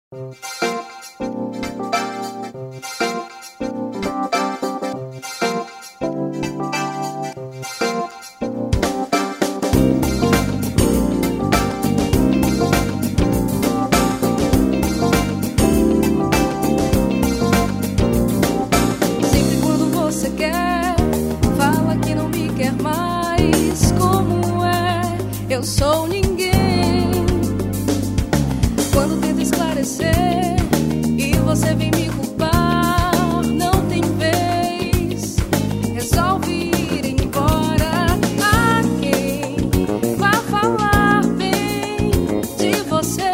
Eu sou ninguém. Quando tento esclarecer e você vem me culpar, não tem vez. Resolve ir embora. A quem vai falar bem de você?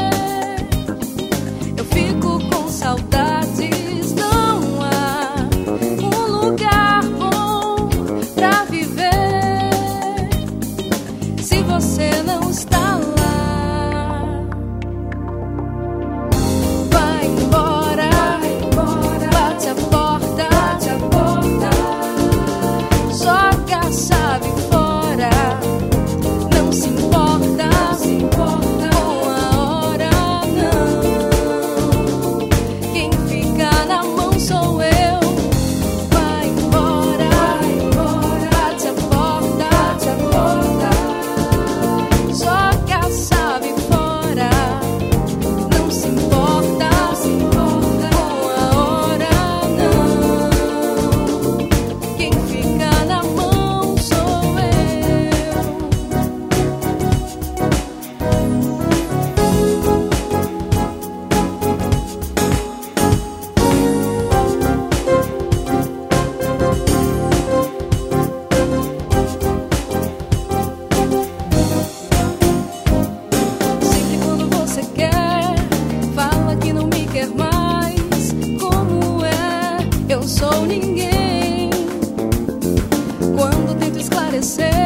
Eu fico com saudades. Não há um lugar bom pra viver. Se você não está lá, vai embora, bate a porta, joga a chave fora, não se importa com a hora, não. Quem fica na mão sou eu. Vai embora, bate a porta. Joga a chave fora, não se importa com a hora, não. Quem fica na mão sou eu. Sempre quando você quer, fala que não me quer mais. Como é? Eu sou ninguém. Quando tento esclarecer